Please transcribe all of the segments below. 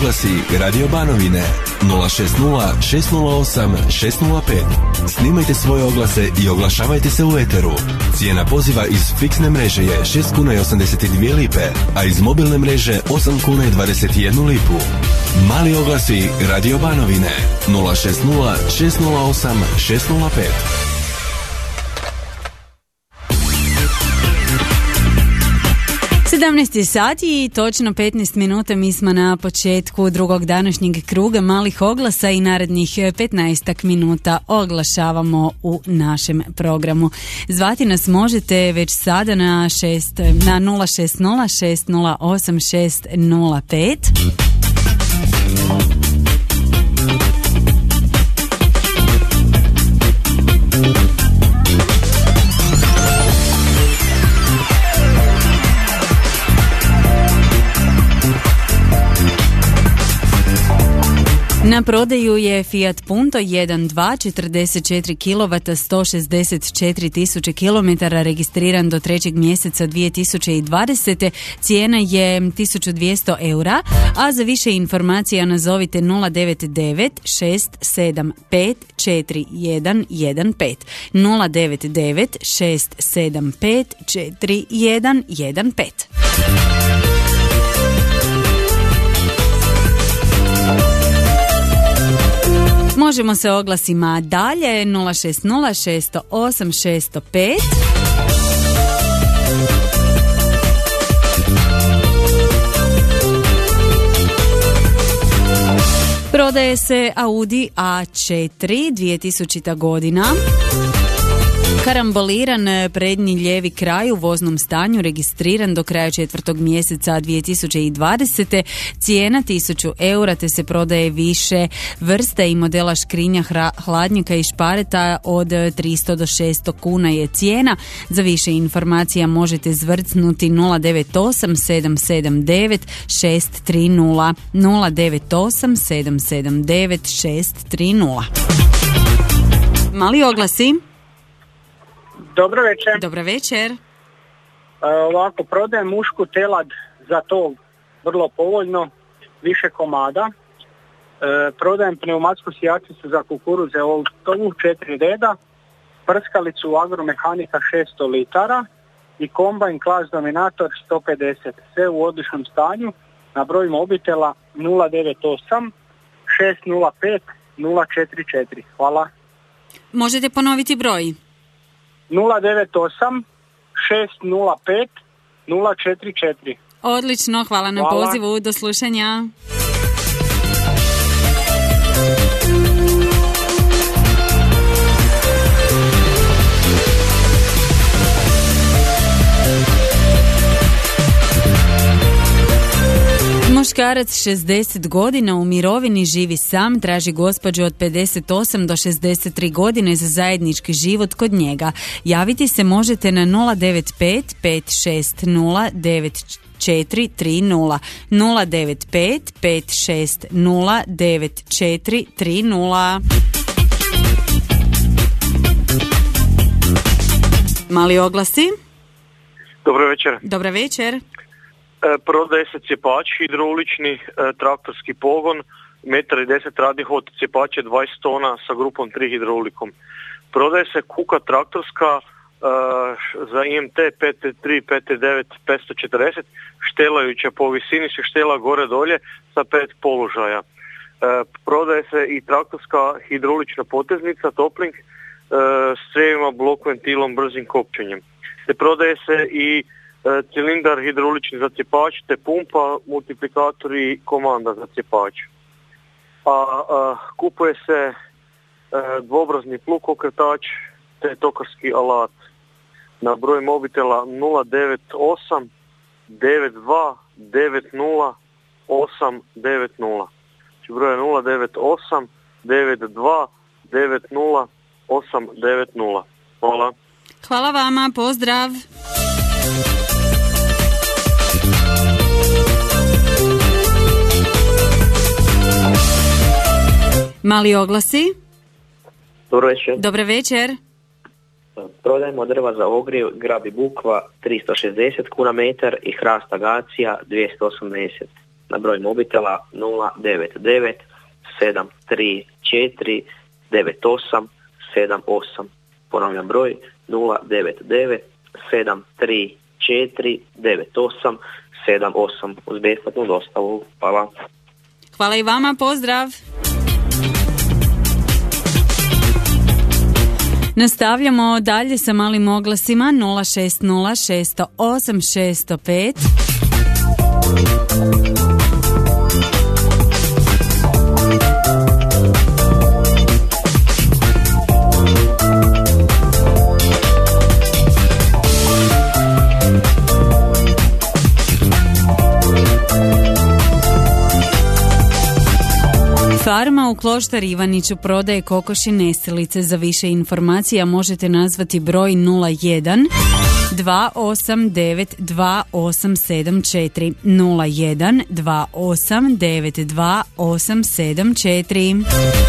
oglasi Radio Banovine 060 608 605. Snimajte svoje oglase i oglašavajte se u eteru. Cijena poziva iz fiksne mreže je 6 kuna i 82 lipe, a iz mobilne mreže 8 kuna i 21 lipu. Mali oglasi Radio Banovine 060 608 605. 17 sati i točno 15 minuta mi smo na početku drugog današnjeg kruga malih oglasa i narednih 15 minuta oglašavamo u našem programu. Zvati nas možete već sada na 060 608 605. Na prodaju je Fiat Punto 1.2 44 kW 164 tisuće km registriran do 3. mjeseca 2020. Cijena je 1200 eura, a za više informacija nazovite 099 675 4115 099 675 4115. Možemo se oglasima dalje 060 608 605. Prodaje se Audi A4 2000. godina. Karamboliran prednji lijevi kraj u voznom stanju, registriran do kraja 4. mjeseca 2020. Cijena 1000 eura, te se prodaje više vrste i modela škrinja, hladnjaka i špareta od 300 do 600 kuna je cijena. Za više informacija možete zvrcnuti 098 779 630 098 779 630. Mali oglasi. Dobro večer. Dobro večer. Ovako, prodajem mušku telad za to vrlo povoljno, više komada. Prodajem pneumatsku sijačicu za kukuruze Oltovu 4 reda, prskalicu Agromehanika 600 litara i kombajn Klas Dominator 150. Sve u odličnom stanju. Na broj mobitela 098 605 044. Hvala. Možete ponoviti broj? 098 605 044. Odlično, hvala na pozivu, do slušanja. Muškarac 60 godina u mirovini, živi sam, traži gospođu od 58 do 63 godine za zajednički život kod njega. Javiti se možete na 095 560 9430 095 560 9430. Mali oglasi. Dobro večer. Dobro večer. Prodaje se cjepač, hidraulični traktorski pogon, 1,10 m radni hod, cjepač je 20 tona sa grupom 3 hidraulikom. Prodaje se kuka traktorska za IMT PT3, PT9, 540, štelajuća, po visini se štela gore dolje sa 5 položaja. Prodaje se i traktorska hidraulična poteznica Topling s crijevima, blok ventilom, brzim kopčenjem. Te prodaje se i cilindar hidraulični za cjepač, te pumpa, multiplikator i komanda za cjepač. Kupuje se dvobrazni plug okretač te tokarski alat. Na broj mobitela 098 92 90 890. Znači broj je 098 92 90 890. Hvala. Hvala vama, pozdrav. Mali oglasi. Dobro večer. Dobar večer. Prodajemo drva za ogrijev, grab i bukva 360 kuna metar i hrast agacija 280. na broj mobitela 099 734 9878. Ponavljam broj 099 734 9878 uz besplatnu dostavu. Hvala. Hvala i vama, pozdrav! Nastavljamo dalje sa malim oglasima 060 608 605. Farma u Kloštar Ivaniću prodaje kokoši nesilice. Za više informacija možete nazvati broj 01 289 2874 01 289 2874.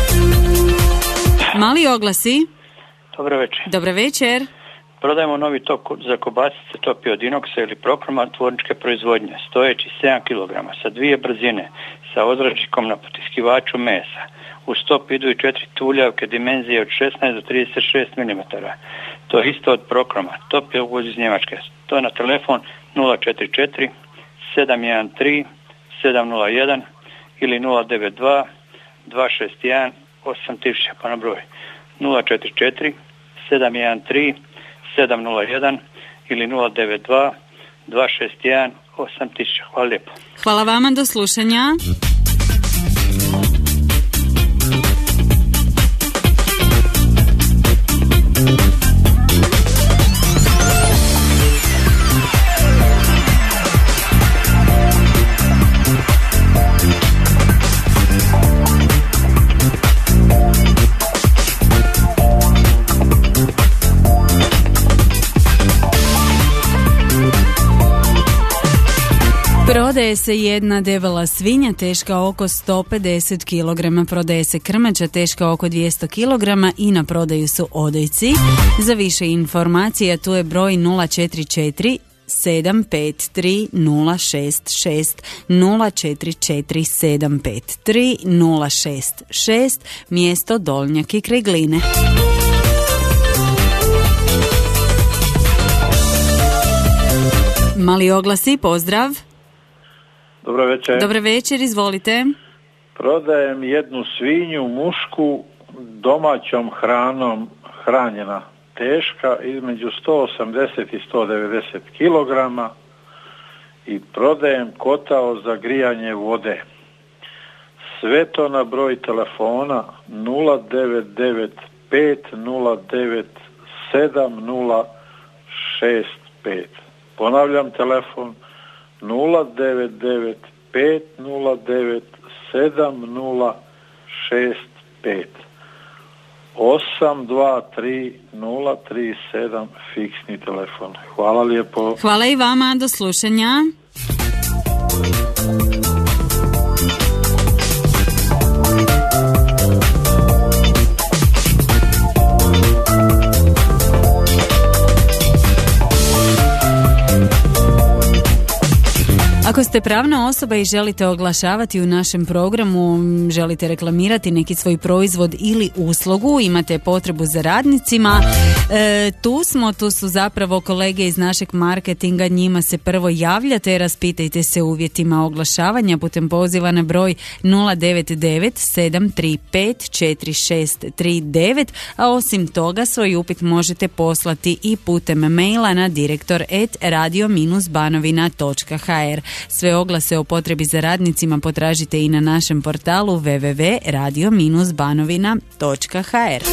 Mali oglasi. Dobro večer. Dobro večer. Prodajemo novi tok za kobasice topi od inoksa ili prokroma tvorničke proizvodnje, stojeći 7 kg sa 2 brzine, sa ozračnikom na potiskivaču mesa. U stop idu i 4 tuljavke dimenzije od 16 do 36 mm. To je isto od prokroma. Top je uvoz iz Njemačke. To je na telefon 044 713 701 ili 092 261 8000 pa na broj 044 713 701 ili 092 261 8000. Hvala lijepo. Hvala vama, do slušanja. Prodaje se jedna debela svinja teška oko 150 kg, prodaje se krmača teška oko 200 kg i na prodaju su odojci. Za više informacija tu je broj 044 753 066 044 753 066, mjesto Dolnjak i Krigline. Mali oglasi, pozdrav. Dobro večer. Dobro večer, izvolite. Prodajem jednu svinju mušku domaćom hranom hranjena, teška između 180 i 190 kg i prodajem kotao za grijanje vode. Sve to na broj telefona 099 509 7065. Ponavljam telefon 099 509 7065 823 037 fiksni telefon. Hvala lijepo. Hvala i vama, do slušanja. Ako ste pravna osoba i želite oglašavati u našem programu, želite reklamirati neki svoj proizvod ili uslugu, imate potrebu za radnicima, tu su zapravo kolege iz našeg marketinga, njima se prvo javljate, raspitajte se o uvjetima oglašavanja putem poziva na broj 099 735 4639, a osim toga svoj upit možete poslati i putem maila na direktor@radio-banovina.hr. Sve oglase o potrebi za radnicima potražite i na našem portalu www.radio-banovina.hr.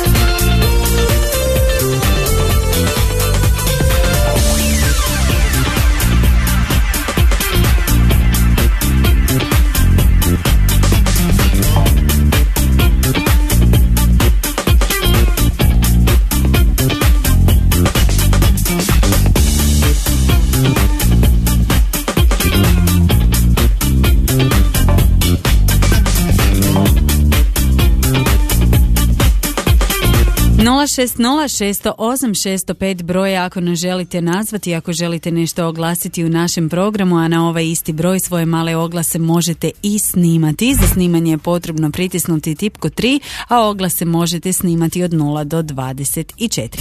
060-608-605 broj ako nas želite nazvati, ako želite nešto oglasiti u našem programu, a na ovaj isti broj svoje male oglase možete i snimati. Za snimanje je potrebno pritisnuti tipku 3, a oglase možete snimati od 0 do 24.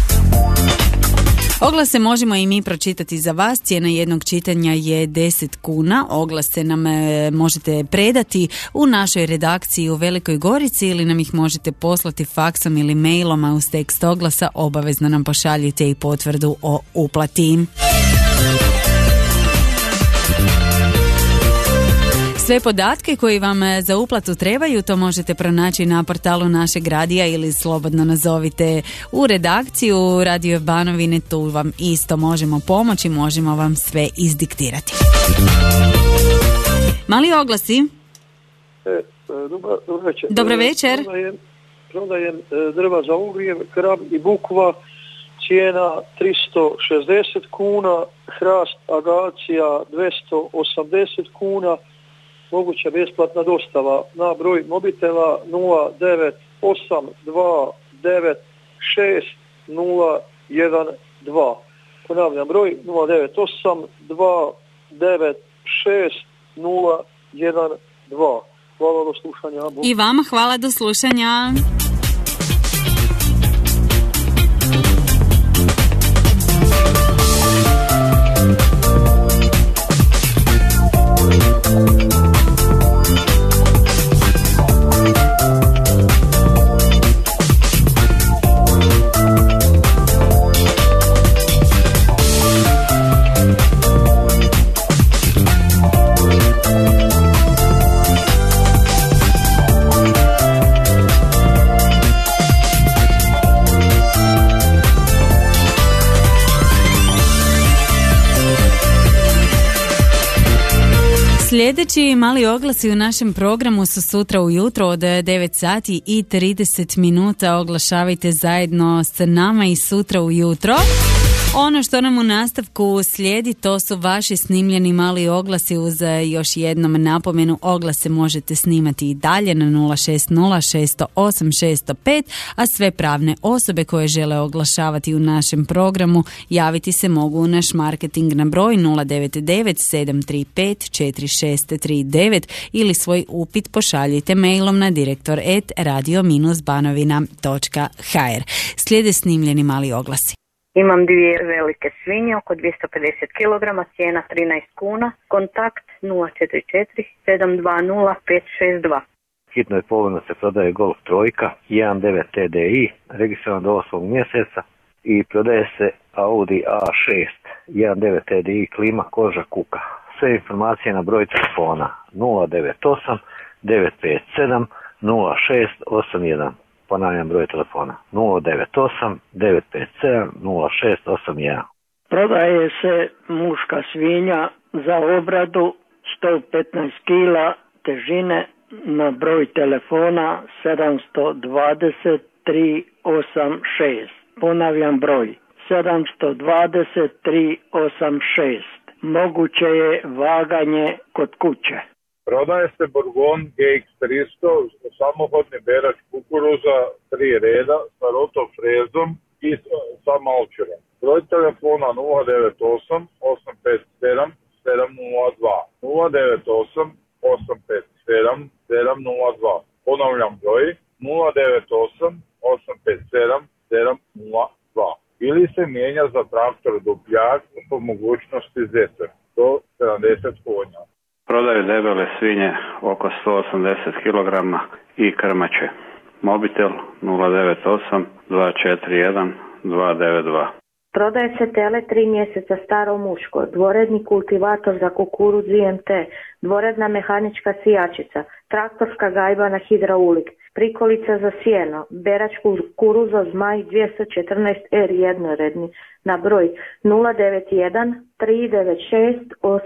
Oglase možemo i mi pročitati za vas. Cijena jednog čitanja je 10 kuna. Oglase nam možete predati u našoj redakciji u Velikoj Gorici ili nam ih možete poslati faksom ili mailom, a uz tekst oglasa obavezno nam pošaljite i potvrdu o uplati. Sve podatke koji vam za uplatu trebaju to možete pronaći na portalu našeg radija ili slobodno nazovite u redakciju Radio Banovine, tu vam isto možemo pomoći, možemo vam sve izdiktirati. Mali oglasi. Dobar večer. Prodajem drva za ugrijev, krab i bukva, cijena 360 kuna, hrast agacija 280 kuna, moguća besplatna dostava na broj mobitela 0982960012. Ponavljam broj 0982960012. Hvala, do slušanja. I vama hvala, do slušanja. Sljedeći mali oglasi u našem programu su sutra ujutro od 9 sati i 30 minuta. Oglašavajte zajedno s nama i sutra ujutro. Ono što nam u nastavku slijedi, to su vaši snimljeni mali oglasi uz još jednom napomenu. Oglase možete snimati i dalje na 060-608-605, a sve pravne osobe koje žele oglašavati u našem programu javiti se mogu u naš marketing na broj 099-735-4639 ili svoj upit pošaljite mailom na direktor@radio-banovina.hr. Slijede snimljeni mali oglasi. Imam dvije velike svinje, oko 250 kg, cijena 13 kuna, kontakt 044 720 562. Hitnoj polovno se prodaje Golf trojka 1.9 TDI, registriran do 8. mjeseca, i prodaje se Audi A6 1.9 TDI klima koža kuka. Sve informacije na broj telefona 098 957 0681. Ponavljam broj telefona 098 957 0681. Prodaje se muška svinja za obradu 115 kila težine na broj telefona 720 386. Ponavljam broj 720 386. Moguće je vaganje kod kuće. Prodaje se Burgon GX300, samohodni berač kukuruza, 3 reda sa rotom frezom i sa malčerom. Broj telefona 098 857 702. 098 857 702. Ponavljam broj 098 857 702. Ili se mijenja za traktor Dupljak po mogućnosti zeter do 70 konja. Prodaju debele svinje oko 180 kg i krmače. Mobitel 098 241 292. Prodaje se tele 3 mjeseca staro muško, dvoredni kultivator za kukuruz IMT, dvoredna mehanička sijačica, traktorska gajba na hidraulik, prikolica za sjeno, berač kukuruza Zmaj 214R jednoredni na broj 091 396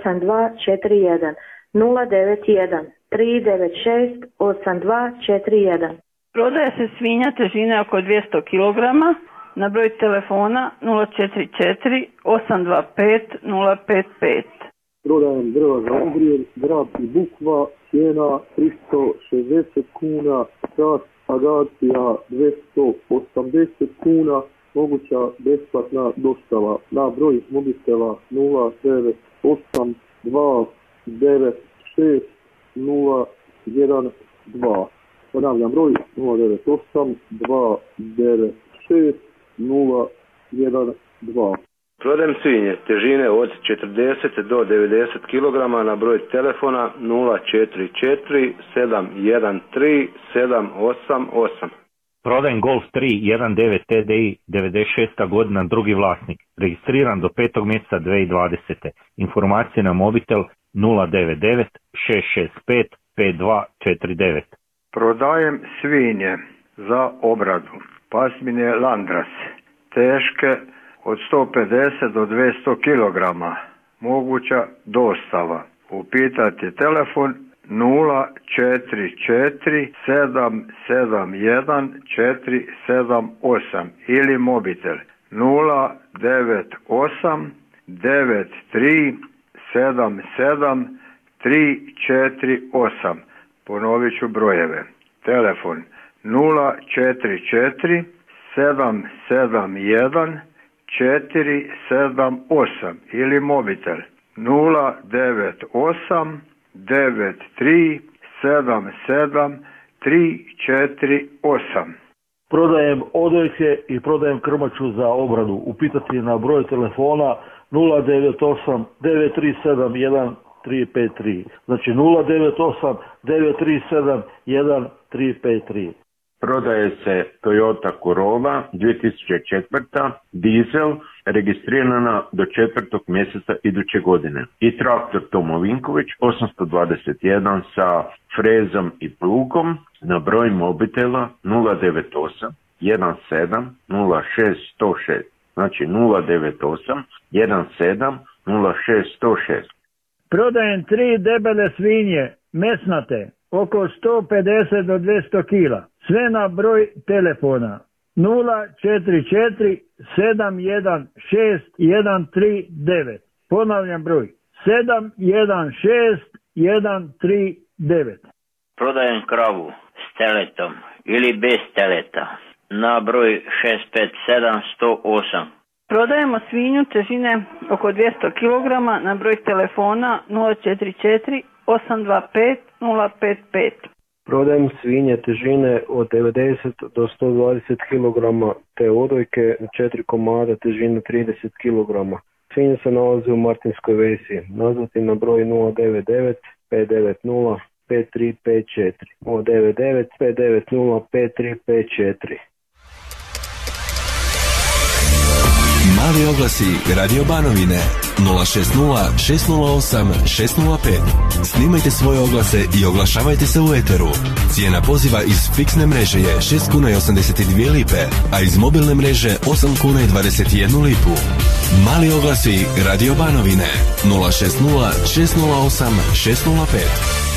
8241. 091 396 8241. Prodaje se svinja težine oko 200 kg na broj telefona 044 825 055. Prodajem drva za ugrijev, grab i bukva, cijena 360 kuna, čast Agacija 280 kuna, moguća besplatna dostava na broj mobitela 098 296 012. Ponavljam broj 098 296 012. Prodajem svinje težine od 40 do 90 kg na broj telefona 044 713 788. Prodajem Golf 3 19 TDI 96. godina, drugi vlasnik. Registriran do 5. mjeseca 2020. Informacije na mobitel 099 665 5249. Prodajem svinje za obradu. Pasmine Landras. Teške od 150 do 200 kg. Moguća dostava. Upitati telefon 044 771 478 ili mobitel 098 93 77 348. Ponovit ću brojeve. Telefon 044 771 478 ili mobitel 098 93 77 348. Prodajem odojke i prodajem krmaču za obradu. Upitati na broj telefona 098 937 1353. Znači 098 937 1353. Prodaje se Toyota Corolla 2004. dizel registrirana do 4. mjeseca iduće godine. I traktor Tomo Vinković 821 sa frezom i plugom na broj mobitela 098 17 06 106. Znači 098 17 06 106. Prodajem 3 debele svinje, mesnate, oko 150 do 200 kila. Sve na broj telefona 044 716 139. Ponavljam broj 716 139. Prodajem kravu s teletom ili bez teleta na broj 657 108. Prodajemo svinju težine oko 200 kg na broj telefona 044 825 055. Prodajem svinje težine od 90 do 120 kg te odojke 4 komada težine 30 kg. Svinje se nalaze u Martinskoj Vesi. Nazvati na broj 099 590 5354. 099 590 5354. Mali oglasi Radio Banovine 060 608 605. Snimajte svoje oglase i oglašavajte se u eteru. Cijena poziva iz fiksne mreže je 6 kuna i 82 lipe, a iz mobilne mreže 8 kuna i 21 lipu. Mali oglasi Radio Banovine 060 608 605.